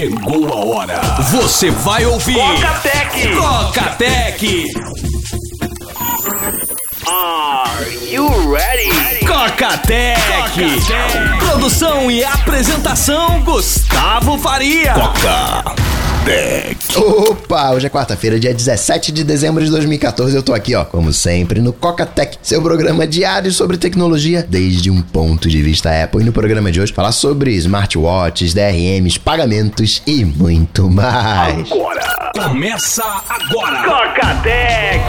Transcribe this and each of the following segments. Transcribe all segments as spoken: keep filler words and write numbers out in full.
Chegou a hora. Você vai ouvir Coca-Tech. Coca-Tech. Are you ready? Coca-Tech. Produção e apresentação Gustavo Faria. Coca-Tech. Opa, hoje é quarta-feira, dia dezessete de dezembro de dois mil e catorze. Eu tô aqui, ó, como sempre, no Coca-Tech, seu programa diário sobre tecnologia desde um ponto de vista Apple. E no programa de hoje, falar sobre smartwatches, D R Ms, pagamentos e muito mais. Agora. Começa agora. Coca-Tech.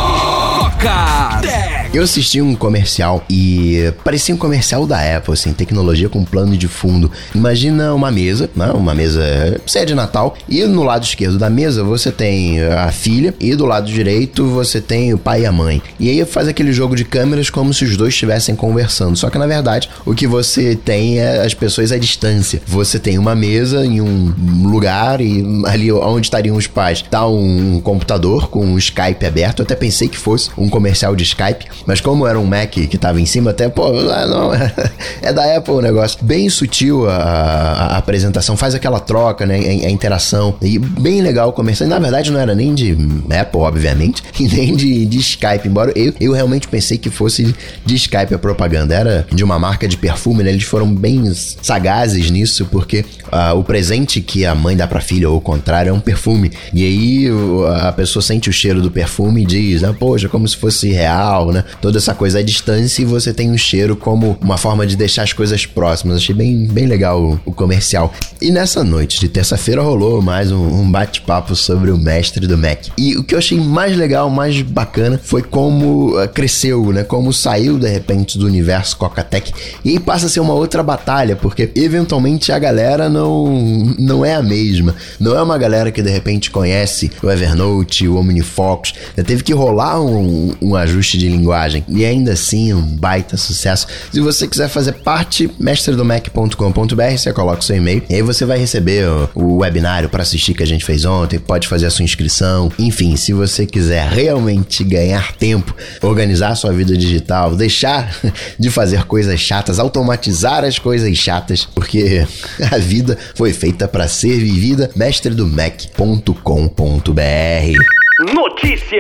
Coca-Tech. Eu assisti um comercial e parecia um comercial da Apple, assim, tecnologia com plano de fundo. Imagina uma mesa, né? Uma mesa ceia de Natal, e no lado esquerdo da mesa você tem a filha e do lado direito você tem o pai e a mãe. E aí faz aquele jogo de câmeras como se os dois estivessem conversando. Só que na verdade o que você tem é as pessoas à distância. Você tem uma mesa em um lugar e ali onde estariam os pais tá um computador com um Skype aberto. Eu até pensei que fosse um comercial de Skype, mas como era um Mac que tava em cima, até, pô, não, é da Apple o negócio. Bem sutil a, a, a apresentação, faz aquela troca, né, a, a interação, e bem legal o comercial. E, na verdade não era nem de Apple, obviamente, e nem de, de Skype, embora eu, eu realmente pensei que fosse de Skype a propaganda. Era de uma marca de perfume, né, eles foram bem sagazes nisso, porque uh, o presente que a mãe dá pra filha, ou o contrário, é um perfume. E aí a pessoa sente o cheiro do perfume e diz, ah, poxa, como se fosse real, né? Toda essa coisa à distância, e você tem um cheiro como uma forma de deixar as coisas próximas. Achei bem, bem legal o, o comercial. E nessa noite de terça-feira rolou mais um, um bate-papo sobre o mestre do Mac. E o que eu achei mais legal, mais bacana, foi como uh, cresceu, né? Como saiu de repente do universo Coca-Tech. E aí passa a ser uma outra batalha, porque eventualmente a galera não, não é a mesma. Não é uma galera que de repente conhece o Evernote, o OmniFocus. Já teve que rolar um, um ajuste de linguagem. E ainda assim, um baita sucesso. Se você quiser fazer parte, mestre do mac ponto com ponto b r, você coloca o seu e-mail e aí você vai receber o, o webinário para assistir que a gente fez ontem, pode fazer a sua inscrição. Enfim, se você quiser realmente ganhar tempo, organizar a sua vida digital, deixar de fazer coisas chatas, automatizar as coisas chatas, porque a vida foi feita para ser vivida, mestre do mac ponto com ponto b r. Notícia.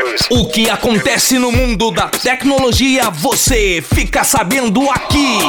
O que acontece no mundo da tecnologia, você fica sabendo aqui.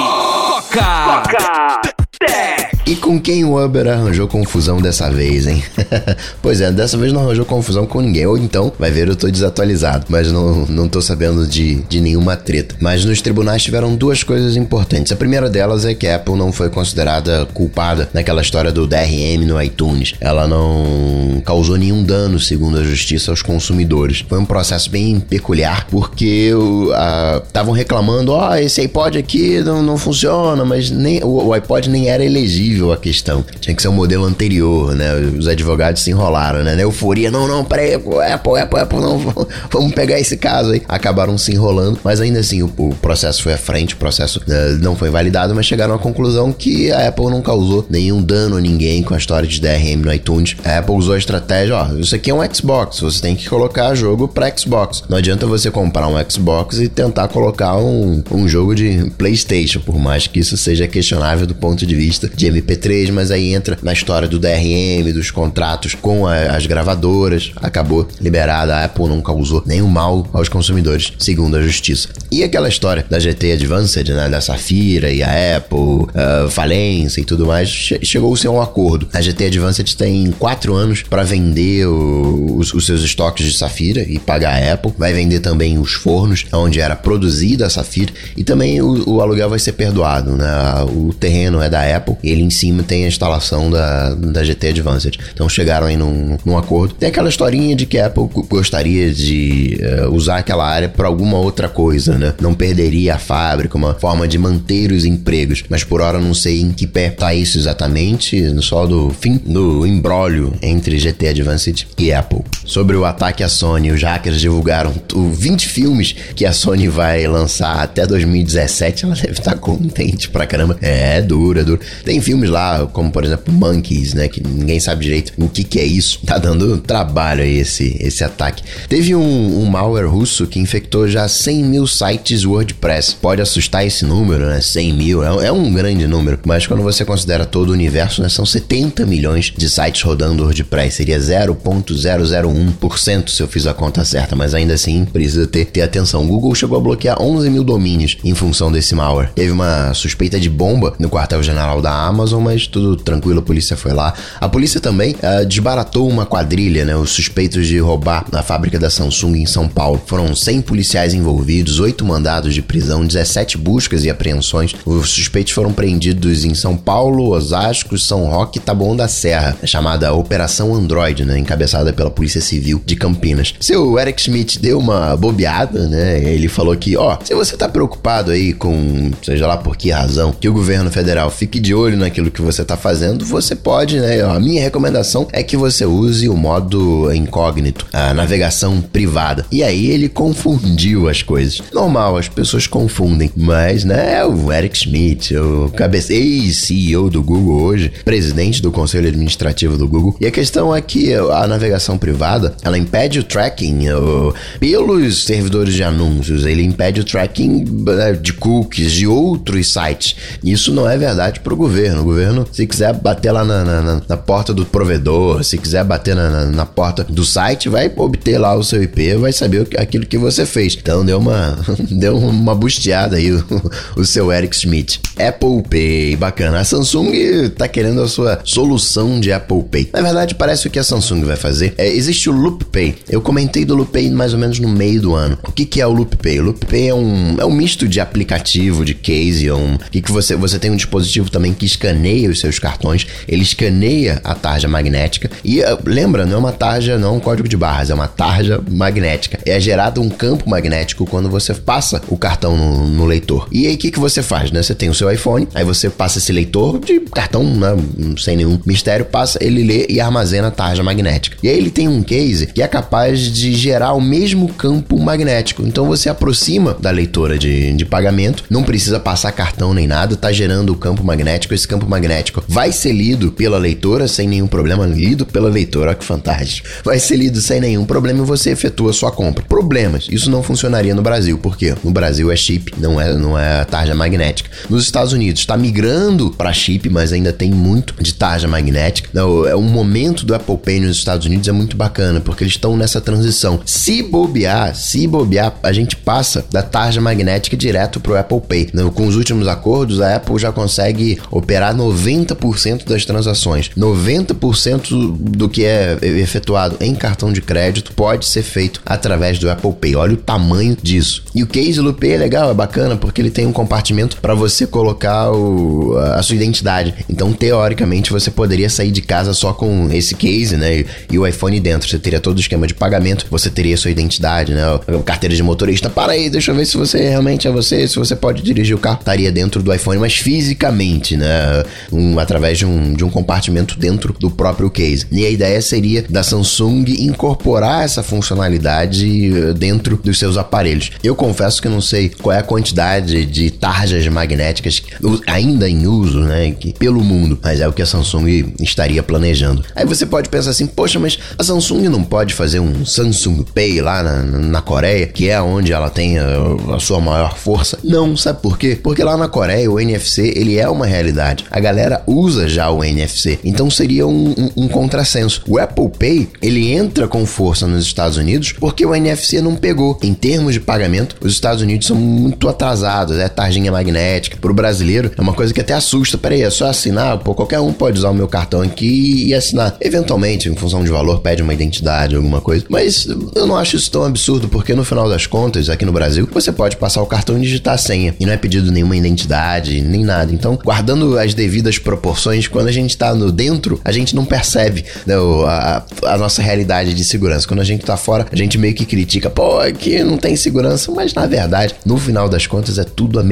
Coca. Coca-Tech. E com quem o Uber arranjou confusão dessa vez, hein? Pois é, dessa vez não arranjou confusão com ninguém. Ou então, vai ver, eu tô desatualizado, mas não, não tô sabendo de, de nenhuma treta. Mas nos tribunais tiveram duas coisas importantes. A primeira delas é que a Apple não foi considerada culpada naquela história do D R M no iTunes. Ela não causou nenhum dano, segundo a justiça, aos consumidores. Foi um processo bem peculiar, porque estavam reclamando, ó, oh, esse iPod aqui não, não funciona, mas nem, o, o iPod nem era elegível a questão. Tinha que ser um modelo anterior, né? Os advogados se enrolaram, né? Na euforia, não, não, peraí, Apple, Apple, Apple, não, vamos pegar esse caso aí. Acabaram se enrolando, mas ainda assim o, o processo foi à frente, o processo uh, não foi validado, mas chegaram à conclusão que a Apple não causou nenhum dano a ninguém com a história de D R M no iTunes. A Apple usou a estratégia, ó, isso aqui é um Xbox, você tem que colocar jogo pra Xbox. Não adianta você comprar um Xbox e tentar colocar um, um jogo de PlayStation, por mais que isso seja questionável do ponto de vista de M P três, mas aí entra na história do D R M, dos contratos com a, as gravadoras. Acabou liberada, a Apple não causou nenhum mal aos consumidores, segundo a justiça. E aquela história da G T Advanced, né, da Safira e a Apple, uh, falência e tudo mais, che- chegou-se a um acordo. A G T Advanced tem quatro anos para vender o, os, os seus estoques de Safira e pagar a Apple. Vai vender também os fornos onde era produzida a Safira, e também o, o aluguel vai ser perdoado, né? O terreno é da Apple e ele em cima tem a instalação da, da G T Advanced. Então chegaram aí num, num acordo. Tem aquela historinha de que a Apple gostaria de uh, usar aquela área para alguma outra coisa, né? Não perderia a fábrica, uma forma de manter os empregos. Mas por hora não sei em que pé tá isso exatamente, só do fim do imbróglio entre G T Advanced e Apple. Sobre o ataque à Sony, os hackers divulgaram vinte filmes que a Sony vai lançar até dois mil e dezessete. Ela deve estar contente pra caramba. É, duro, é duro. Tem filme filmes lá, como por exemplo Monkeys, né, que ninguém sabe direito o que que é isso. Tá dando trabalho aí esse, esse ataque. Teve um, um malware russo que infectou já cem mil sites WordPress. Pode assustar esse número, né? cem mil é, é um grande número, mas quando você considera todo o universo, né, são setenta milhões de sites rodando WordPress. Seria zero vírgula zero zero um por cento se eu fiz a conta certa, mas ainda assim precisa ter, ter atenção. O Google chegou a bloquear onze mil domínios em função desse malware. Teve uma suspeita de bomba no quartel-general da Amazon, mas tudo tranquilo, a polícia foi lá. A polícia também uh, desbaratou uma quadrilha, né? Os suspeitos de roubar na fábrica da Samsung em São Paulo. Foram cem policiais envolvidos, oito mandados de prisão, dezessete buscas e apreensões. Os suspeitos foram preendidos em São Paulo, Osasco, São Roque e Taboão da Serra, chamada Operação Android, né? Encabeçada pela Polícia Civil de Campinas. Seu Eric Schmidt deu uma bobeada, né? Ele falou que, ó, se você tá preocupado aí com, seja lá por que razão, que o governo federal fique de olho naquilo que você tá fazendo, você pode, né? A minha recomendação é que você use o modo incógnito, a navegação privada. E aí ele confundiu as coisas. Normal, as pessoas confundem, mas, né, é o Eric Schmidt, o cabeça, ex-C E O do Google hoje, presidente do Conselho Administrativo do Google. E a questão é que a navegação privada, ela impede o tracking o, pelos servidores de anúncios, ele impede o tracking de cookies de outros sites. Isso não é verdade para o governo. O governo, se quiser bater lá na, na, na porta do provedor, se quiser bater na, na, na porta do site, vai obter lá o seu I P, vai saber aquilo que você fez. Então deu uma, deu uma busteada aí o, o seu Eric Schmidt. Apple Pay, bacana. A Samsung tá querendo a sua solução de Apple Pay. Na verdade, parece o que a Samsung vai fazer. É, existe o Loop Pay. Eu comentei do Loop Pay mais ou menos no meio do ano. O que que é o Loop Pay? O Loop Pay é um, é um misto de aplicativo, de case, é um, que, que você, você tem um dispositivo também que escaneia os seus cartões, ele escaneia a tarja magnética e lembra, não é uma tarja, não é um código de barras, é uma tarja magnética. É gerado um campo magnético quando você passa o cartão no, no leitor. E aí o que que você faz, né? Você tem o seu iPhone, aí você passa esse leitor de cartão, né, sem nenhum mistério, passa, ele lê e armazena a tarja magnética. E aí ele tem um case que é capaz de gerar o mesmo campo magnético. Então você aproxima da leitora de, de pagamento, não precisa passar cartão nem nada, tá gerando o campo magnético. Esse campo magnético vai ser lido pela leitora sem nenhum problema, lido pela leitora, olha que fantástico. Vai ser lido sem nenhum problema e você efetua a sua compra. Problemas, isso não funcionaria no Brasil, porque no Brasil é chip, não é, não é tarja magnética. Nos Estados Unidos está migrando para chip, mas ainda tem muito de tarja magnética. Não, é um momento do Apple Pay nos Estados Unidos é muito bacana, porque eles estão nessa transição. Se bobear, se bobear, a gente passa da tarja magnética direto pro Apple Pay. Com os últimos acordos, a Apple já consegue operar noventa por cento das transações. noventa por cento do que é efetuado em cartão de crédito pode ser feito através do Apple Pay. Olha o tamanho disso. E o case do Pay é legal, é bacana, porque ele tem um compartimento para você colocar o, a sua identidade. Então, teoricamente, você poderia sair de casa só com esse case, né? E, e o iPhone dentro. Você teria todo o esquema de pagamento, você teria a sua identidade, né? Carteira de motorista. Para aí, deixa eu ver se você realmente é você, se você pode dirigir o carro. Estaria dentro do iPhone, mas fisicamente, né? Um, através de um, de um compartimento dentro do próprio case. E a ideia seria da Samsung incorporar essa funcionalidade dentro dos seus aparelhos. Eu confesso que não sei qual é a quantidade de tarjas magnéticas ainda em uso, né? Que, pelo mundo, mas é o que a Samsung estaria planejando. Aí você pode pensar assim, poxa, mas a Samsung não pode fazer um Samsung Pay lá na, na Coreia, que é onde ela tem a, a sua maior força? Não, sabe por quê? Porque lá na Coreia o N F C, ele é uma realidade. A galera usa já o N F C, então seria um, um, um contrassenso. O Apple Pay, ele entra com força nos Estados Unidos porque o N F C não pegou. Em termos de pagamento, os Estados Unidos são muito atrasados, é tarjinha magnética. Pro brasileiro, é uma coisa que até assusta. Peraí, é só assinar? Pô, qualquer um pode usar o meu cartão aqui e assinar. Eventualmente, em função de valor, pede uma identidade, alguma coisa. Mas eu não acho isso tão absurdo, porque no final das contas, aqui no Brasil, você pode passar o cartão e digitar a senha. E não é pedido nenhuma identidade, nem nada. Então, guardando as devidas proporções, quando a gente tá no dentro, a gente não percebe, né, a, a nossa realidade de segurança. Quando a gente tá fora, a gente meio que critica, pô, aqui não tem segurança. Mas, na verdade, no final das contas, é tudo a mesma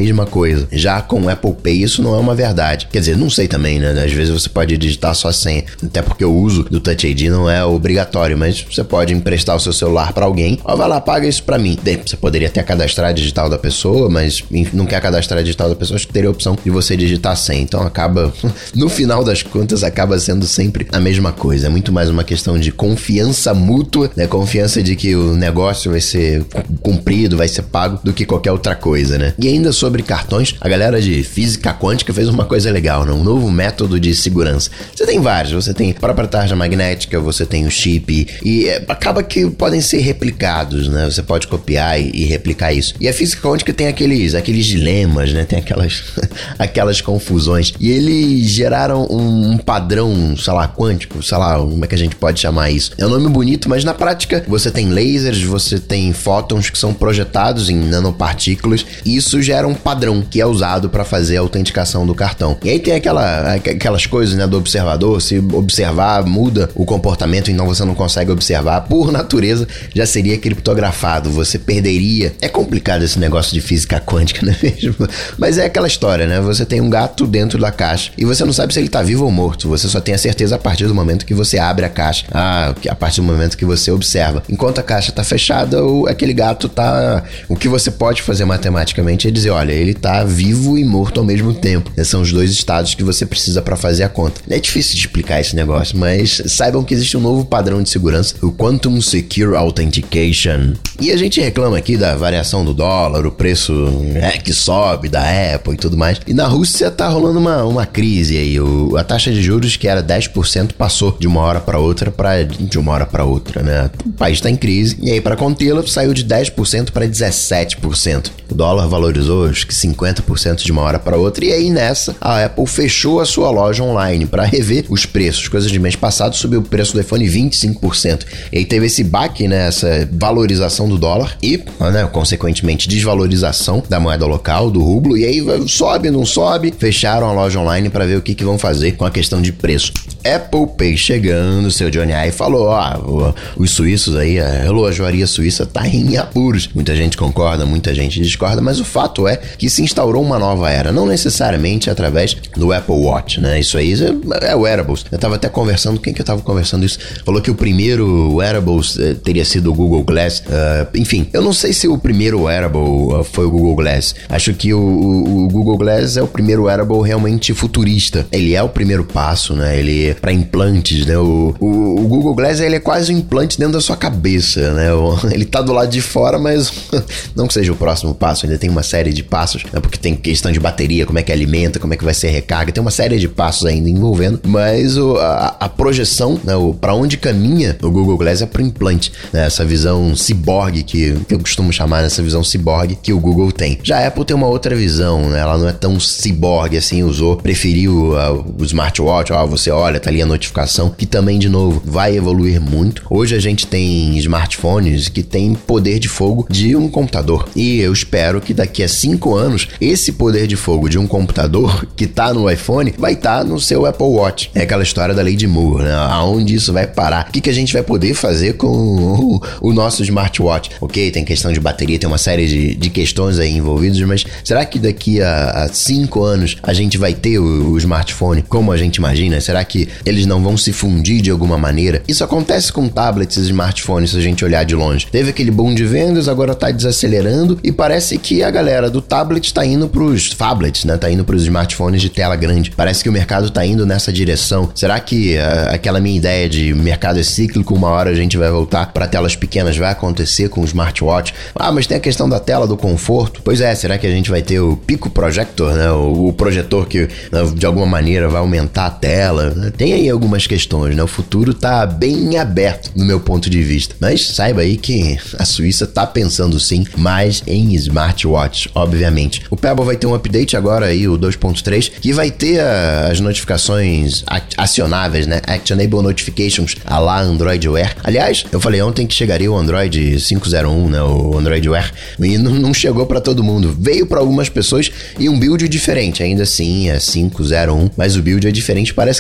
mesma coisa. Já com o Apple Pay isso não é uma verdade. Quer dizer, não sei também, né? Às vezes você pode digitar só a senha, até porque o uso do Touch I D não é obrigatório, mas você pode emprestar o seu celular pra alguém, ó, vai lá, paga isso pra mim. Bem, você poderia até cadastrar a digital da pessoa, mas não quer cadastrar a digital da pessoa, acho que teria a opção de você digitar a senha. Então acaba, no final das contas, acaba sendo sempre a mesma coisa. É muito mais uma questão de confiança mútua, né? Confiança de que o negócio vai ser cumprido, vai ser pago, do que qualquer outra coisa, né? E ainda sobre cartões, a galera de física quântica fez uma coisa legal, né? Um novo método de segurança. Você tem vários, você tem a própria tarja magnética, você tem o chip, e é, acaba que podem ser replicados, né? Você pode copiar e, e replicar isso. E a física quântica tem aqueles, aqueles dilemas, né? Tem aquelas, aquelas confusões. E eles geraram um, um padrão, sei lá, quântico, sei lá, como é que a gente pode chamar isso? É um nome bonito, mas na prática você tem lasers, você tem fótons que são projetados em nanopartículas, e isso gera um padrão que é usado para fazer a autenticação do cartão. E aí tem aquela, aquelas coisas, né, do observador, se observar, muda o comportamento, então você não consegue observar, por natureza já seria criptografado, você perderia. É complicado esse negócio de física quântica, não é mesmo? Mas é aquela história, né? Você tem um gato dentro da caixa e você não sabe se ele tá vivo ou morto, você só tem a certeza a partir do momento que você abre a caixa, ah, a partir do momento que você observa. Enquanto a caixa tá fechada, o, aquele gato tá... O que você pode fazer matematicamente é dizer, olha, ele tá vivo e morto ao mesmo tempo. Esses são os dois estados que você precisa para fazer a conta. É difícil de explicar esse negócio, mas saibam que existe um novo padrão de segurança, o Quantum Secure Authentication. E a gente reclama aqui da variação do dólar, o preço é, que sobe da Apple e tudo mais. E na Rússia tá rolando uma, uma crise aí. O, a taxa de juros, que era dez por cento, passou de uma hora para outra para de uma hora para outra, né? O país tá em crise. E aí, para contê-la, saiu de dez por cento para dezessete por cento. O dólar valorizou, acho que cinquenta por cento de uma hora para outra. E aí, nessa, a Apple fechou a sua loja online para rever os preços. Coisas de mês passado, subiu o preço do iPhone vinte e cinco por cento. E aí teve esse baque, né? Essa valorização do dólar e, né, consequentemente, desvalorização da moeda local, do rublo. E aí, sobe, não sobe. Fecharam a loja online para ver o que, que vão fazer com a questão de preço. Apple Pay chegando, seu Johnny Ive falou, ó, os suíços aí, a relojoaria suíça tá em apuros. Muita gente concorda, muita gente discorda, mas o fato é que se instaurou uma nova era, não necessariamente através do Apple Watch, né? Isso aí é, é wearables. Eu tava até conversando, quem que eu tava conversando isso? Falou que o primeiro wearables eh, teria sido o Google Glass. Uh, enfim, eu não sei se o primeiro wearable uh, foi o Google Glass. Acho que o, o, o Google Glass é o primeiro wearable realmente futurista. Ele é o primeiro passo, né? Ele para implantes, né? O, o, o Google Glass, ele é quase um implante dentro da sua cabeça, né? O, ele tá do lado de fora, mas não que seja o próximo passo, ainda tem uma série de passos, né? Porque tem questão de bateria, como é que alimenta, como é que vai ser a recarga, tem uma série de passos ainda envolvendo, mas o, a, a projeção, né? O, pra onde caminha o Google Glass é pro implante, né? Essa visão ciborgue que, que eu costumo chamar, essa visão ciborgue que o Google tem. Já a Apple tem uma outra visão, né? Ela não é tão ciborgue assim, usou, preferiu uh, o smartwatch, ó, você olha, tá ali a notificação, que também, de novo, vai evoluir muito. Hoje a gente tem smartphones que tem poder de fogo de um computador, e eu espero que daqui a cinco anos esse poder de fogo de um computador que tá no iPhone vai estar tá no seu Apple Watch. É aquela história da lei de Moore, né? Aonde isso vai parar? O que, que a gente vai poder fazer com o, o nosso smartwatch? Ok, tem questão de bateria, tem uma série de, de questões aí envolvidas, mas será que daqui a, a cinco anos a gente vai ter o, o smartphone como a gente imagina? Será que eles não vão se fundir de alguma maneira? Isso acontece com tablets e smartphones, se a gente olhar de longe. Teve aquele boom de vendas, agora tá desacelerando e parece que a galera do tablet tá indo pros tablets, né? Tá indo pros smartphones de tela grande. Parece que o mercado tá indo nessa direção. Será que uh, aquela minha ideia de mercado é cíclico, uma hora a gente vai voltar para telas pequenas, vai acontecer com o smartwatch? Ah, mas tem a questão da tela, do conforto. Pois é, será que a gente vai ter o Pico Projector, né? O, o projetor que de alguma maneira vai aumentar a tela, né? Tem aí algumas questões, né? O futuro tá bem aberto no meu ponto de vista. Mas saiba aí que a Suíça tá pensando sim mais em smartwatch, obviamente. O Pebble vai ter um update agora aí, o dois ponto três, que vai ter a, as notificações acionáveis, né? Actionable Notifications a lá Android Wear. Aliás, eu falei ontem que chegaria o Android cinco zero um, né? O Android Wear. E não, não chegou pra todo mundo. Veio pra algumas pessoas e um build diferente. Ainda assim, é cinco zero um, mas o build é diferente. Parece que deu algumas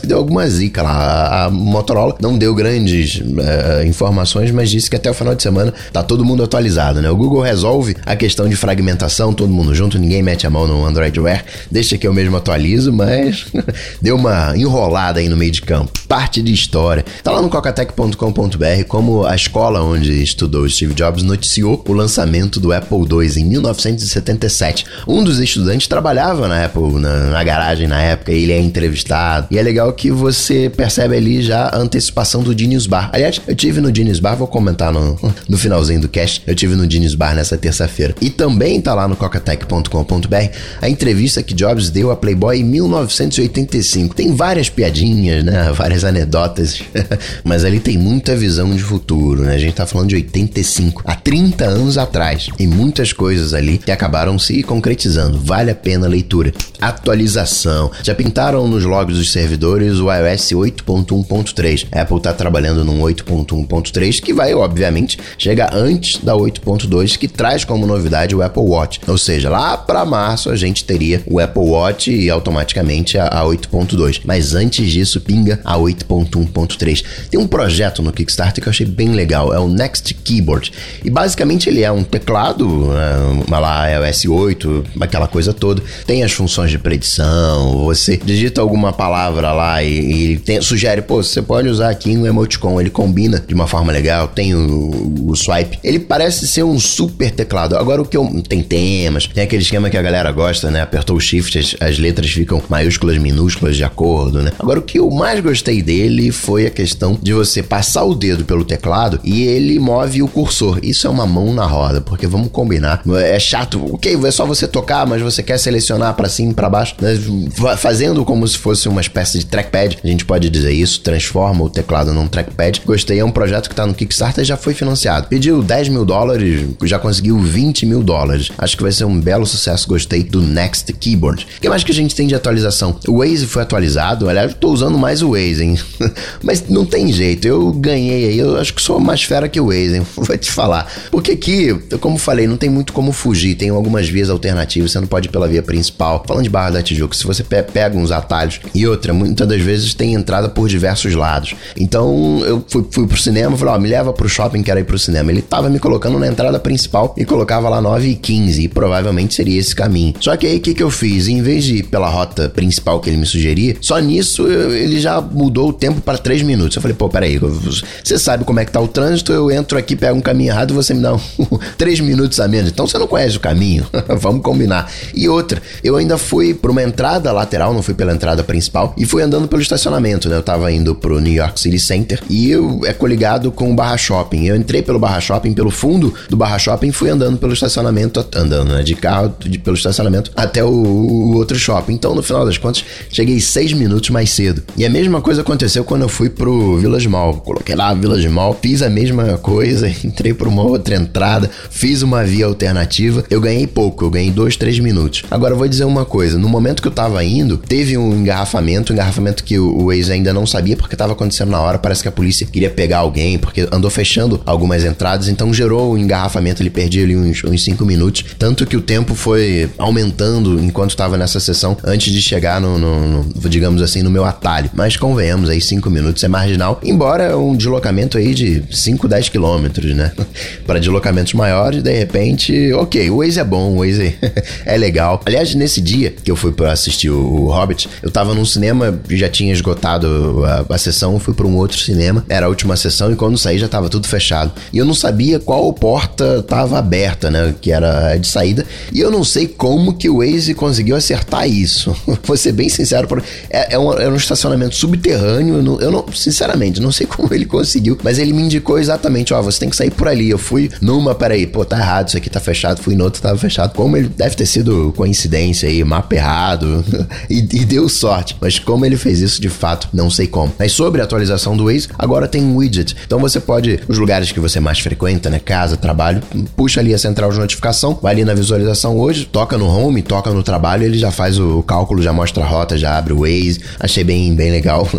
zica lá. A, a Motorola não deu grandes uh, informações, mas disse que até o final de semana tá todo mundo atualizado, né? O Google resolve a questão de fragmentação, todo mundo junto, ninguém mete a mão no Android Wear, deixa que eu mesmo atualizo, mas deu uma enrolada aí no meio de campo. Parte de história. Tá lá no cocatec ponto com ponto b r como a escola onde estudou Steve Jobs noticiou o lançamento do Apple dois em mil novecentos e setenta e sete. Um dos estudantes trabalhava na Apple, na, na garagem na época, ele é entrevistado. E é legal que você percebe ali já a antecipação do Genius Bar. Aliás, eu tive no Genius Bar, vou comentar no, no finalzinho do cast, eu tive no Genius Bar nessa terça-feira. E também tá lá no cocatec ponto com ponto b r a entrevista que Jobs deu a Playboy em mil novecentos e oitenta e cinco. Tem várias piadinhas, né? Várias anedotas, mas ali tem muita visão de futuro, né? A gente tá falando de oitenta e cinco, há trinta anos atrás. E muitas coisas ali que acabaram se concretizando. Vale a pena a leitura. Atualização. Já pintaram nos logs dos servidores o iOS oito ponto um ponto três. A Apple tá trabalhando num oito ponto um ponto três que vai, obviamente, chegar antes da oito ponto dois, que traz como novidade o Apple Watch. Ou seja, lá para março a gente teria o Apple Watch e automaticamente a, a oito ponto dois. Mas antes disso, pinga a oito ponto um ponto três. Tem um projeto no Kickstarter que eu achei bem legal. É o Next Keyboard. E basicamente ele é um teclado, é, lá iOS oito, aquela coisa toda. Tem as funções de predição. Você digita alguma palavra lá e, e ele tem, sugere, pô, você pode usar aqui no emoticon. Ele combina de uma forma legal. Tem o, o swipe. Ele parece ser um super teclado. Agora o que eu... Tem temas. Tem aquele esquema que a galera gosta, né? Apertou o shift, as, as letras ficam maiúsculas, minúsculas de acordo, né? Agora o que eu mais gostei dele foi a questão de você passar o dedo pelo teclado e ele move o cursor. Isso é uma mão na roda, porque vamos combinar. É chato. Ok, é só você tocar, mas você quer selecionar pra cima e pra baixo, né? Fazendo como se fosse uma espécie de trackpad. A gente pode dizer isso, transforma o teclado num trackpad. Gostei, é um projeto que tá no Kickstarter e já foi financiado. Pediu dez mil dólares, já conseguiu vinte mil dólares. Acho que vai ser um belo sucesso. Gostei do Next Keyboard. O que mais que a gente tem de atualização? O Waze foi atualizado. Aliás, eu tô usando mais o Waze, hein? Mas não tem jeito. Eu ganhei aí. Eu acho que sou mais fera que o Waze, hein? Vou te falar. Porque aqui, como falei, não tem muito como fugir. Tem algumas vias alternativas. Você não pode ir pela via principal. Falando de Barra da Tijuca, se você pe- pega uns atalhos e outra, muitas das vezes tem entrada por diversos lados. Então, eu fui, fui pro cinema, falei, ó, me leva pro shopping, quero ir pro cinema. Ele tava me colocando na entrada principal e colocava lá nove e quinze e provavelmente seria esse caminho. Só que aí, o que que eu fiz? Em vez de ir pela rota principal que ele me sugeria, só nisso eu, ele já mudou o tempo para três minutos. Eu falei, pô, peraí, você sabe como é que tá o trânsito, eu entro aqui, pego um caminho errado e você me dá um, três minutos a menos. Então você não conhece o caminho, vamos combinar. E outra, eu ainda fui por uma entrada lateral, não fui pela entrada principal, e fui andando pelo estacionamento, né? Eu tava indo pro New York City Center e eu é coligado com o Barra Shopping. Eu entrei pelo Barra Shopping, pelo fundo do Barra Shopping, fui andando pelo estacionamento, andando, né? De carro, de, pelo estacionamento até o, o outro shopping. Então, no final das contas, cheguei seis minutos mais cedo. E a mesma coisa aconteceu quando eu fui pro Village Mall. Coloquei lá Village Mall, fiz a mesma coisa, entrei por uma outra entrada, fiz uma via alternativa. Eu ganhei pouco, eu ganhei dois, três minutos. Agora, eu vou dizer uma coisa. No momento que eu tava indo, teve um engarrafamento, um engarrafamento que o Waze ainda não sabia porque tava acontecendo na hora. Parece que a polícia queria pegar alguém, porque andou fechando algumas entradas, então gerou um engarrafamento. Ele perdia ali uns, uns cinco minutos. Tanto que o tempo foi aumentando enquanto estava nessa sessão, antes de chegar no, no, no, digamos assim, no meu atalho. Mas convenhamos aí, cinco minutos é marginal, embora um deslocamento aí de cinco, dez quilômetros, né? Para deslocamentos maiores, de repente, ok, o Waze é bom, o Waze é legal. Aliás, nesse dia que eu fui para assistir o, o Hobbit, eu tava num cinema, já tinha esgotado a, a sessão, fui para um outro cinema, era a última sessão, e quando saí já tava tudo fechado. E eu não sabia qual porta tava aberta, né? Que era a de saída, e eu não sei como que o Waze conseguiu acertar isso. Vou ser bem sincero, é, é, um, é um estacionamento subterrâneo, eu não, eu não, sinceramente, não sei como ele conseguiu, mas ele me indicou exatamente, ó, você tem que sair por ali. Eu fui numa, peraí, pô, tá errado, isso aqui tá fechado, fui no outro, tava fechado. Como ele deve ter sido coincidência aí, mapa errado, e, e deu sorte, mas como ele fez isso de fato, não sei como. Mas sobre a atualização do Waze, agora tem um widget, então você pode, os lugares que você mais frequenta, né, casa, trabalho, puxa ali a central de notificação, vai ali na visualização hoje, toca no home, toca no trabalho, ele já faz o cálculo, já mostra a rota, já abre o Waze. Achei bem, bem legal, né?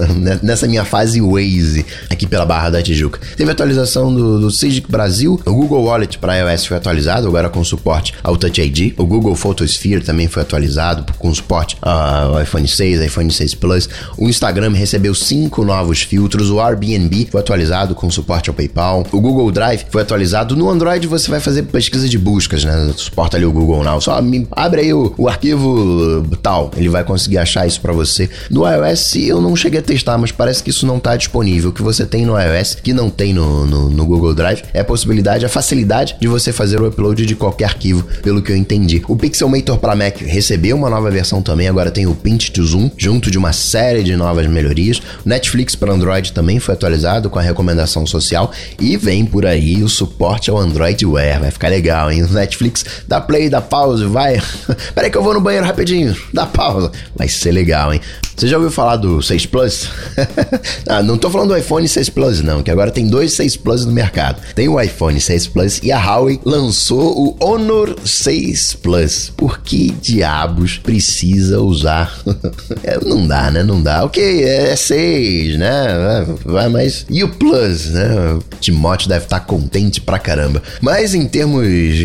nessa minha fase Waze aqui pela Barra da Tijuca. Teve atualização do, do Cydic Brasil, o Google Wallet para iOS foi atualizado, agora com suporte ao Touch I D, o Google Photosphere também foi atualizado com suporte ao iPhone seis, iPhone seis Plus, o Instagram recebeu cinco novos filtros, o Airbnb foi atualizado com suporte ao PayPal, o Google Drive foi atualizado. No Android você vai fazer pesquisa de buscas, né? Suporta ali o Google Now, só me abre aí o, o arquivo tal, ele vai conseguir achar isso para você. No iOS eu não cheguei a testar, mas parece que isso não está disponível. O que você tem no iOS, que não tem no, no, no Google Drive, é a possibilidade, a facilidade de você fazer o upload de qualquer arquivo, pelo que eu entendi. O Pixelmator para Mac recebeu uma nova versão também, agora tem o Pinch to Zoom, junto de uma série de novas melhorias. O Netflix para Android também foi atualizado com a recomendação social e vem por aí o suporte ao Android Wear. Vai ficar legal, hein? O Netflix dá play, dá pause, vai. Peraí que eu vou no banheiro rapidinho, dá pausa. Vai ser legal, hein? Você já ouviu falar do seis Plus? ah, não tô falando do iPhone seis Plus não, que agora tem dois seis Plus no mercado. Tem o iPhone seis Plus e a Huawei lançou o Honor seis Plus. Por que diabos precisa usar? Não dá, né? Não dá. Ok, é seis, né? Vai, mas... E o Plus, né? O Timóteo deve estar contente pra caramba. Mas em termos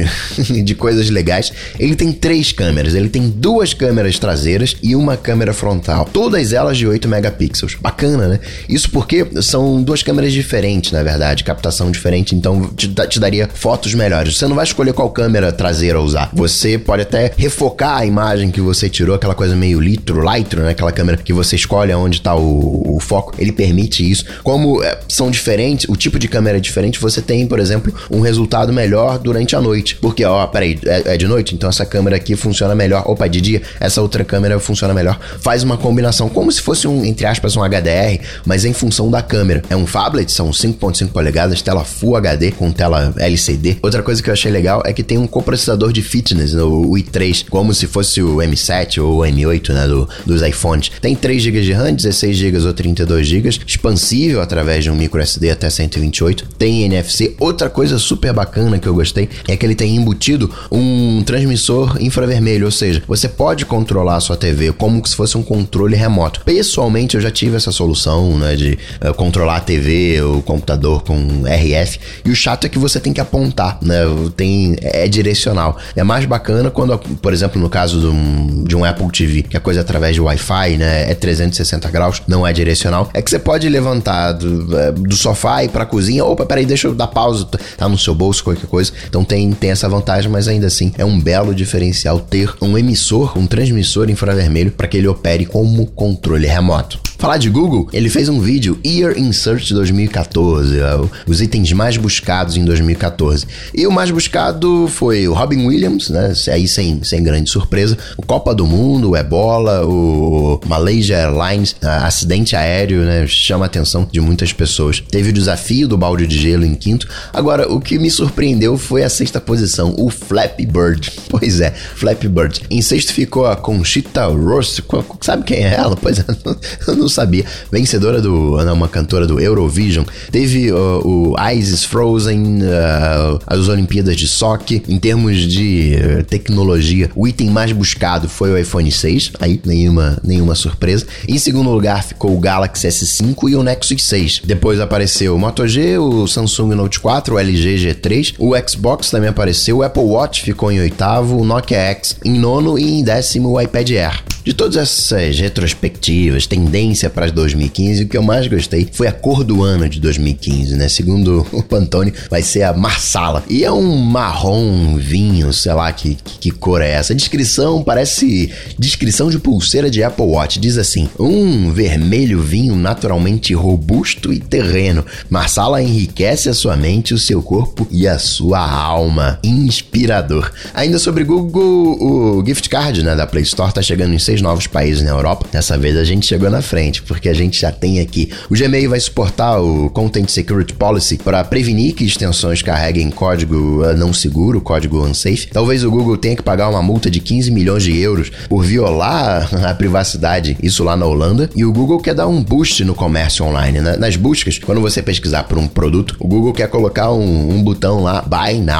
de coisas legais, ele tem três câmeras. Ele tem duas câmeras traseiras e uma câmera frontal. Todas elas de oito megapixels. Bacana, né? Isso porque são duas câmeras diferentes, na verdade. Captação diferente, então te, te daria fotos melhores. Você não vai escolher qual câmera traseira usar. Você pode até refocar a imagem que você tirou, aquela coisa meio litro, lightro, né? Aquela câmera que você escolhe onde está o, o foco. Ele permite isso. Como é, são diferentes, o tipo de câmera é diferente, você tem, por exemplo, um resultado melhor durante a noite. Porque, ó, peraí, é, é de noite? Então essa câmera aqui funciona melhor. Opa, de dia, essa outra câmera funciona melhor. Faz uma combinação como se fosse um, entre aspas, um H D R, mas em função da câmera. É um phablet, são cinco ponto cinco polegadas, tela Full H D com tela L C D. Outra coisa que eu achei legal é que tem um coprocessador de fitness, o i três, como se fosse o M sete ou o M oito, né, do, dos iPhones. Tem três gigas de RAM, dezesseis gigas ou trinta e dois gigas, expansível através de um micro S D até cento e vinte e oito, tem N F C. Outra coisa super bacana que eu gostei é que ele tem embutido um transmissor infravermelho, ou seja, você pode controlar a sua T V como se fosse um controle remoto. Pessoalmente eu já tive essa solução, né, de uh, controlar a T V, o computador com R F, e o chato é que você tem que apontar, né, tem, é direcional. É mais bacana quando, por exemplo, no caso de um, de um Apple T V, que a coisa é através de Wi-Fi, né, é trezentos e sessenta graus, não é direcional, é que você pode levantar do, do sofá e ir pra cozinha, opa, peraí, deixa eu dar pausa, tá no seu bolso, qualquer coisa. Então tem, tem essa vantagem, mas ainda assim é um belo diferencial ter um emissor, um transmissor infravermelho para que ele opere como controle remoto. Falar de Google, ele fez um vídeo Year in Search dois mil e catorze, os itens mais buscados em dois mil e catorze. E o mais buscado foi o Robin Williams, né? Aí sem, sem grande surpresa, o Copa do Mundo, o Ebola, o Malaysia Airlines, acidente aéreo, né? Chama a atenção de muitas pessoas. Teve o desafio do balde de gelo em quinto. Agora, o que me surpreendeu foi a sexta posição, o Flappy Bird. Pois é, Flappy Bird. Em sexto ficou a Conchita Wurst. Sabe quem é ela? Pois é, eu não sabia. Vencedora do, não, uma cantora do Eurovision. Teve uh, o Ice Frozen, uh, as Olimpíadas de Sochi. Em termos de uh, tecnologia, o item mais buscado foi o iPhone seis. Aí, nenhuma, nenhuma surpresa. Em segundo lugar ficou o Galaxy S cinco e o Nexus seis. Depois apareceu o Moto G, o Samsung Note quatro, o L G G três. O Xbox também apareceu. O Apple Watch ficou em oitavo. O Nokia X em nono. E em décimo o iPad Air. De todas essas retrospectivas, tendência para dois mil e quinze, o que eu mais gostei foi a cor do ano de dois mil e quinze, né? Segundo o Pantone, vai ser a Marsala. E é um marrom vinho, sei lá que, que, que cor é essa. A descrição parece descrição de pulseira de Apple Watch. Diz assim, um vermelho vinho naturalmente robusto e terreno. Marsala enriquece a sua mente, o seu corpo e a sua alma. Inspirador. Ainda sobre Google, o gift card, né, da Play Store tá chegando em seis novos países na Europa. Dessa vez a gente chegou na frente, porque a gente já tem aqui. O Gmail vai suportar o Content Security Policy para prevenir que extensões carreguem código não seguro, código unsafe. Talvez o Google tenha que pagar uma multa de quinze milhões de euros por violar a privacidade, isso lá na Holanda. E o Google quer dar um boost no comércio online, né? Nas buscas, quando você pesquisar por um produto, o Google quer colocar um, um botão lá, Buy Now.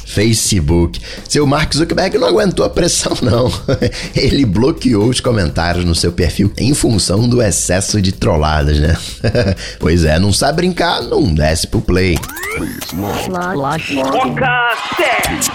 Facebook. Seu Mark Zuckerberg não aguentou a pressão, não. Ele bloqueou os comentários no seu perfil em função do excesso de trolladas, né? Pois é, não sabe brincar, não desce pro play. Foca Tech.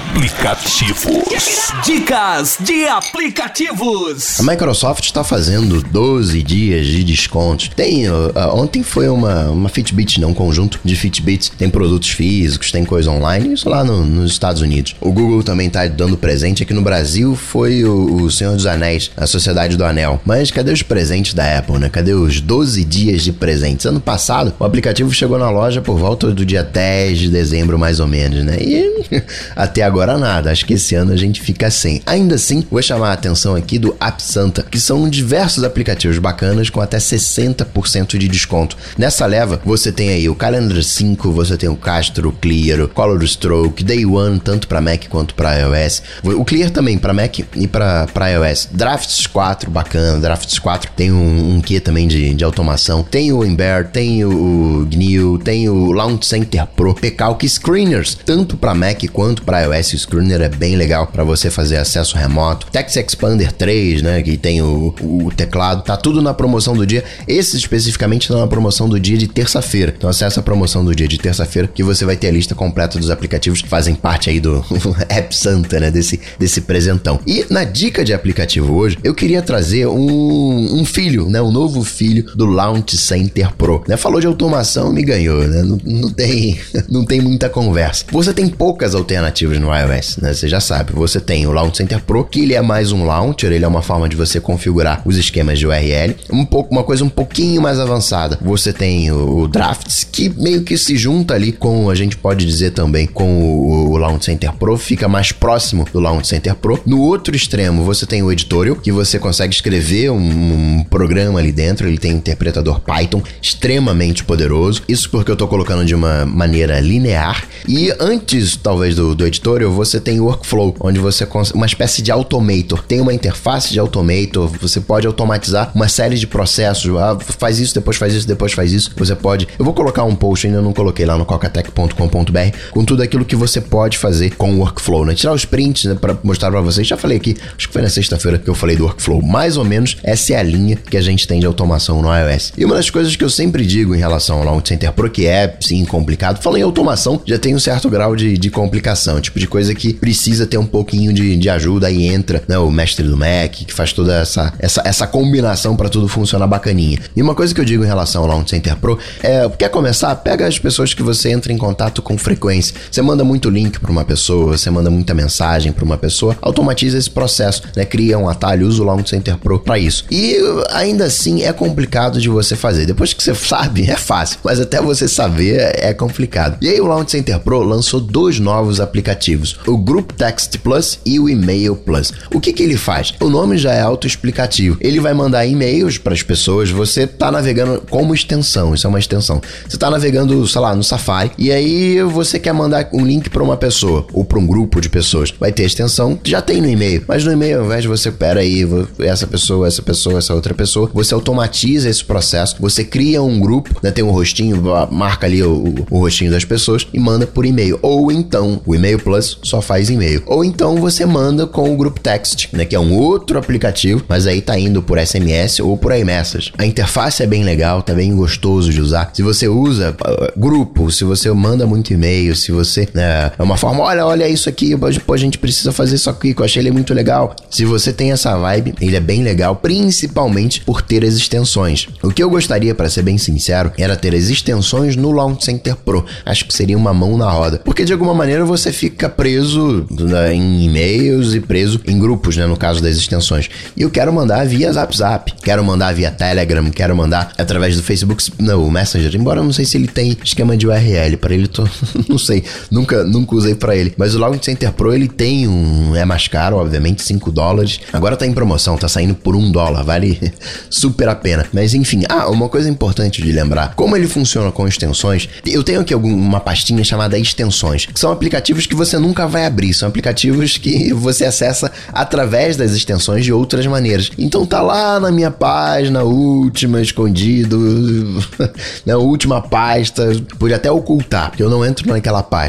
Aplicativos. Dicas de aplicativos. A Microsoft está fazendo doze dias de descontos. Tem, uh, ontem foi uma, uma Fitbit, né? Um conjunto de Fitbits. Tem produtos físicos, tem coisa online, isso lá no, nos Estados Unidos. O Google também tá dando presente. Aqui no Brasil foi o, o Senhor dos Anéis, a Sociedade do Anel. Mas cadê os presentes da Apple, né? Cadê os doze dias de presentes? Ano passado, o aplicativo chegou na loja por volta do dia dez de dezembro, mais ou menos, né? E até agora nada. Acho que esse ano a gente fica sem. Ainda assim, vou chamar a atenção aqui do App Santa, que são diversos aplicativos bacanas com até sessenta por cento de desconto. Nessa leva, você tem aí o Calendar cinco, você tem o Castro, o Clear, o Color Stroke, Day One, tanto para Mac quanto para iOS. O Clear também para Mac e para iOS. Drafts quatro, bacana. Drafts quatro tem um, um quê também de, de automação. Tem o Ember, tem o, o G N U, tem o Launch Center Pro, P-Calc Screeners, tanto para Mac quanto para iOS. O Screener é bem legal para você fazer acesso remoto. Text Expander três, né, que tem o, o teclado. Tá tudo na promoção do dia. Esse especificamente tá na promoção do dia de terça-feira. Então acessa a promoção do dia de terça-feira que você vai ter a lista completa dos aplicativos que fazem parte aí do App Santa, né, desse, desse presentão. E na dica de aplicativo hoje, eu queria trazer um, um filho, né, um novo filho do Launch Center Pro. Né, falou de automação, me ganhou, né, não, não tem, não tem muita conversa. Você tem poucas alternativas no iOS, né, você já sabe. Você tem o Launch Center Pro, que ele é mais um launcher, ele é uma forma de você configurar os esquemas de U R L. Um pouco, uma coisa um pouquinho mais avançada. Você tem o, o Drafts, que meio que se junta ali com, a gente pode dizer também, com o, o Launch Center Pro, fica mais próximo do Launch Center Pro. No outro extremo, você tem o Editorial, que você consegue escrever um, um programa ali dentro, ele tem um interpretador Python extremamente poderoso. Isso porque eu tô colocando de uma maneira linear. E antes, talvez, do, do Editorial, você tem o Workflow, onde você consegue uma espécie de automator. Tem uma interface de automator, você pode automatizar uma série de processos. Ah, faz isso, depois faz isso, depois faz isso. Você pode... Eu vou colocar um post, ainda não coloquei lá no cocatec ponto com ponto b r, com tudo aquilo que você pode fazer com o Workflow, né? Tirar os prints, né, para mostrar para vocês. Já falei aqui, acho que foi na sexta-feira que eu falei do Workflow. Mais ou menos, essa é a linha que a gente tem de automação no iOS. E uma das coisas que eu sempre digo em relação ao Launch Center Pro, que é, sim, complicado, falando em automação, já tem um certo grau de, de complicação, tipo de coisa que precisa ter um pouquinho de, de ajuda, aí entra, né, o mestre do Mac, que faz toda essa, essa, essa combinação para tudo funcionar bacaninha. E uma coisa que eu digo em relação ao Launch Center Pro é, quer começar? Pega as pessoas que você entra em contato com frequência. Você manda muito link para uma pessoa, você manda muita mensagem para uma pessoa, automatiza esse processo, né? Cria um atalho, usa o Launch Center Pro para isso. E ainda assim é complicado de você fazer. Depois que você sabe, é fácil, mas até você saber é complicado. E aí o Launch Center Pro lançou dois novos aplicativos, o Group Text Plus e o Email Plus. O que que ele faz? O nome já é autoexplicativo. Ele vai mandar e-mails para as pessoas, você tá navegando como extensão, isso é uma extensão. Você tá navegando, sei lá, no Safari, e aí você quer mandar um link para uma pessoa, ou para um grupo de pessoas. Vai ter a extensão, já tem no e-mail, mas no e-mail, ao invés de você, pera aí, essa pessoa, essa pessoa, essa outra pessoa, você automatiza esse processo, você cria um grupo, né, tem um rostinho, marca ali o, o, o rostinho das pessoas e manda por e-mail. Ou então, o Email Plus só faz e-mail. Ou então você manda com o Group Text, né, que é um outro aplicativo, mas aí tá indo por S M S ou por iMessage. A interface é bem legal, tá bem gostoso de usar. Se você usa uh, grupo, se você manda muito e-mail, se você, né, é uma forma, olha, olha isso aqui, pô, a gente precisa fazer isso aqui, que eu achei ele muito legal. Se você tem essa vibe, ele é bem legal, principalmente por ter as extensões. O que eu gostaria, para ser bem sincero, era ter as extensões no Launch Center Pro. Acho que seria uma mão na roda. Porque de alguma maneira você fica preso, né, em e-mails e preso em grupos, né, no caso das extensões. E eu quero mandar via WhatsApp, quero mandar via Telegram, quero mandar através do Facebook, não, o Messenger, embora eu não sei se ele tem esquema de U R L, para ele tô, não sei, nunca, nunca usei para ele. Mas o Launch Center Pro, ele tem um, é mais caro, obviamente, cinco dólares. Agora tá em promoção, tá saindo por um dólar, vale super a pena. Mas enfim, ah, uma coisa importante de lembrar, como ele funciona com extensões, eu tenho aqui uma pastinha chamada extensões, que são aplicativos que você nunca vai abrir, são aplicativos que você acessa através das extensões de outras maneiras. Então tá lá na minha página última, escondido, na última pasta, pode até ocultar, porque eu não entro naquela pasta. E você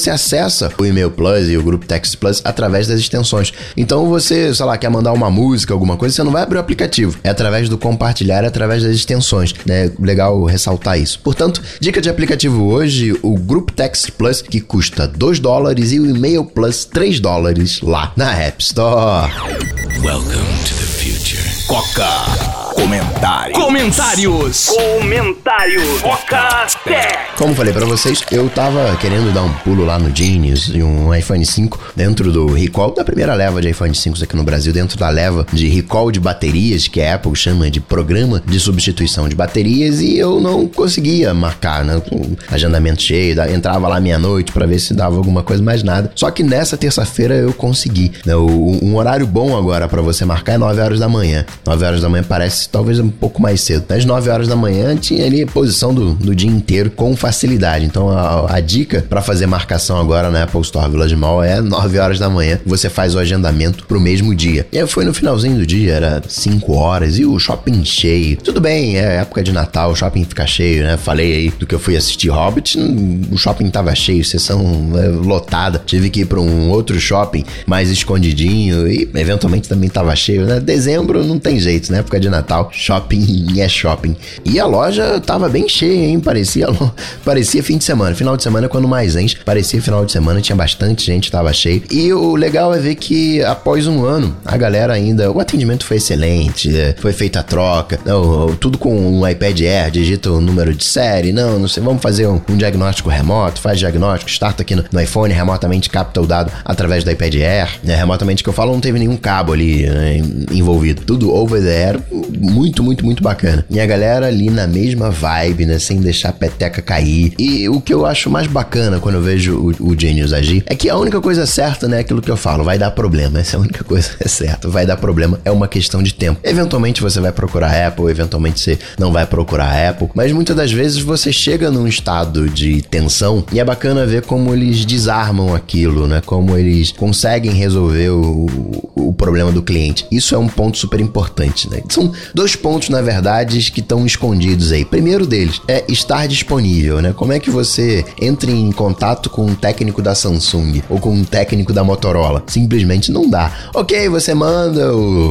você acessa o e-mail Plus e o Grupo Text Plus através das extensões. Então você, sei lá, quer mandar uma música, alguma coisa, você não vai abrir o aplicativo. É através do compartilhar, é através das extensões, né? Legal ressaltar isso. Portanto, dica de aplicativo hoje, o Grupo Text Plus, que custa dois dólares, e o e-mail Plus três dólares lá na App Store. Welcome to the future. Coca. Comentários. Comentários. Comentários. Coca Tech. Como falei pra vocês, eu tava querendo dar um pulo lá no Genius e um iPhone cinco dentro do recall da primeira leva de iPhone cinco aqui no Brasil, dentro da leva de recall de baterias, que a Apple chama de programa de substituição de baterias, e eu não conseguia marcar, né? Com agendamento cheio, entrava lá meia-noite pra ver se dava alguma coisa, mais nada. Só que nessa terça-feira eu consegui, né? Um horário bom agora pra você marcar é nove horas da manhã. nove horas da manhã parece talvez um pouco mais cedo. Às nove horas da manhã tinha ali a posição do, do dia inteiro com facilidade. Então a, a dica para fazer marcação agora na Apple Store Village Mall é nove horas da manhã. Você faz o agendamento pro mesmo dia. E aí foi no finalzinho do dia, era cinco horas e o shopping cheio. Tudo bem, é época de Natal, o shopping fica cheio, né? Falei aí do que eu fui assistir Hobbit, o shopping tava cheio, sessão é, lotada. Tive que ir para um outro shopping mais escondidinho e eventualmente também tava cheio, né? Dezembro não tem jeito, né? Época de Natal, shopping é shopping. E a loja tava bem cheia, hein? Parecia, parecia fim de semana. Final de semana, quando mais enche, parecia final de semana, tinha bastante gente, tava cheio. E o legal é ver que após um ano, a galera ainda, o atendimento foi excelente, foi feita a troca, não, tudo com um iPad Air, digita o número de série, não, não sei, vamos fazer um, um diagnóstico remoto, faz diagnóstico, starta aqui no, no iPhone, remotamente capta o dado através do iPad Air, né? Remotamente que eu falo, não teve nenhum cabo ali, né, envolvido, tudo over the air, muito, muito, muito bacana. E a galera ali na mesma vibe, né? Sem deixar a peteca cair. E o que eu acho mais bacana quando eu vejo o, o Genius agir é que a única coisa certa, né? É aquilo que eu falo, vai dar problema. Essa é a única coisa que é certa. Vai dar problema, é uma questão de tempo. Eventualmente você vai procurar a Apple, eventualmente você não vai procurar a Apple, mas muitas das vezes você chega num estado de tensão e é bacana ver como eles desarmam aquilo, né? Como eles conseguem resolver o, o problema do cliente. Isso é um ponto super importante, né? São dois pontos, na verdade, que estão escondidos aí. Primeiro deles é estar disponível, né? Como é que você entra em contato com um técnico da Samsung ou com um técnico da Motorola? Simplesmente não dá. Ok, você manda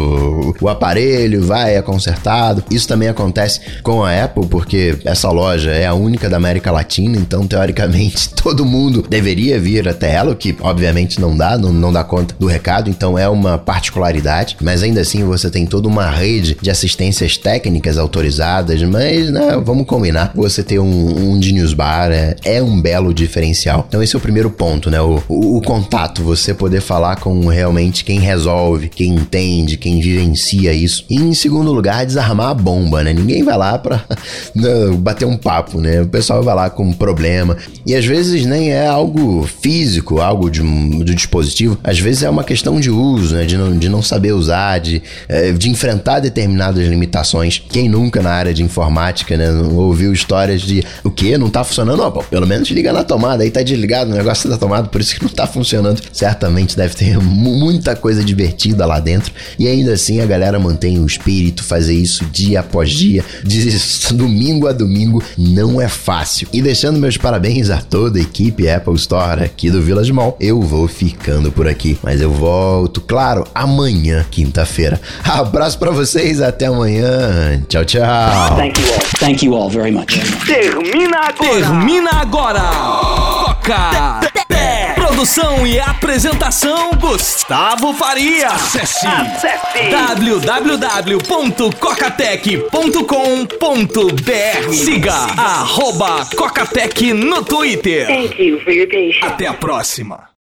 o, o aparelho, vai, é consertado. Isso também acontece com a Apple, porque essa loja é a única da América Latina, então, teoricamente, todo mundo deveria vir até ela, o que, obviamente, não dá, não, não dá conta do recado, então é uma particularidade, mas ainda assim você tem toda uma rede de assistências técnicas autorizadas, mas, né, vamos combinar, você ter um, um Genius Bar é, é um belo diferencial. Então esse é o primeiro ponto, né, o, o, o contato, você poder falar com realmente quem resolve, quem entende, quem vivencia isso. E em segundo lugar, desarmar a bomba, né, ninguém vai lá pra não, bater um papo, né, o pessoal vai lá com um problema, e às vezes nem é algo físico, algo de, do dispositivo, às vezes é uma questão de uso, né, de não, de não saber usar, de, de enfrentar determinadas limitações. Quem nunca na área de informática, né, ouviu histórias de o que? Não tá funcionando? Ó, pô, pelo menos liga na tomada, aí tá desligado, o negócio tá tomado, por isso que não tá funcionando. Certamente deve ter muita coisa divertida lá dentro, e ainda assim a galera mantém o espírito, fazer isso dia após dia, de domingo a domingo, não é fácil. E deixando meus parabéns a toda a equipe Apple Store aqui do Village Mall, eu vou ficando por aqui, mas eu volto, claro, amanhã, quinta-feira. Abraço pra vocês, até amanhã. Tchau, tchau. Thank you all. Thank you all very much. Termina agora. Termina agora. Coca Tech. Produção e apresentação Gustavo Faria. Acesse, Acesse. w w w ponto cocatec ponto com ponto b r. Siga arroba Cocatec no Twitter. Thank you for your patience. Até a próxima.